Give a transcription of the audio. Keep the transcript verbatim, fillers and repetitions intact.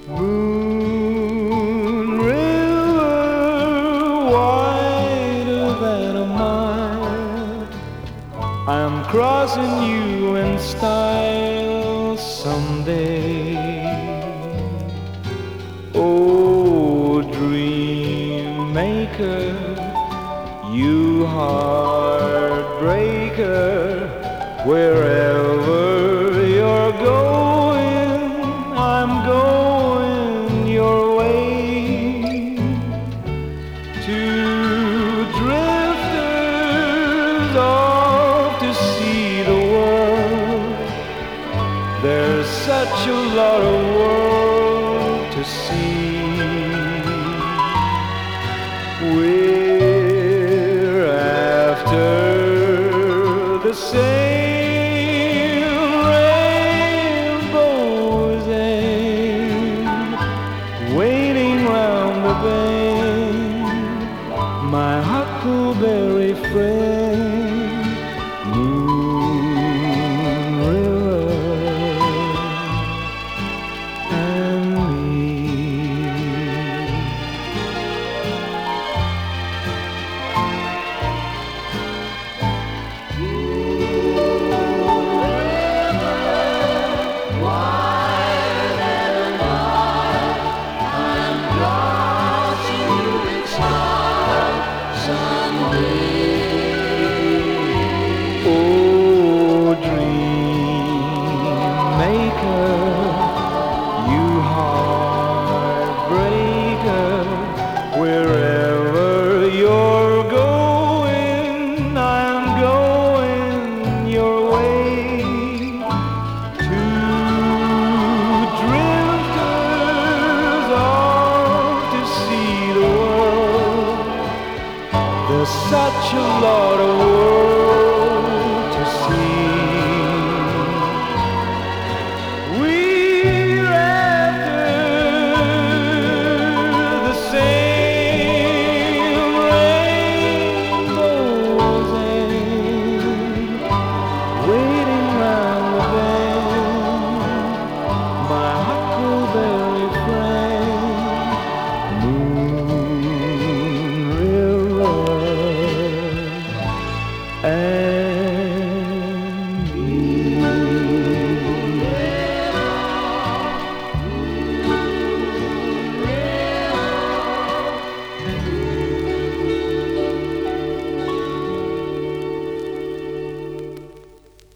Moon river wider than a mile, I'm crossing you in style someday. Oh, dream maker, you heartbreaker, wherever you're going, I'm going your way. Two drifters off to see the world. There's such a lot of world to see. We're after the same rainbow's end, waiting round the bend, my huckleberry friend, Moon River and me. Oh, dream maker, you heartbreaker, wherever you're going, I'm going your way. Two drifters off to see the world. There's such a lot of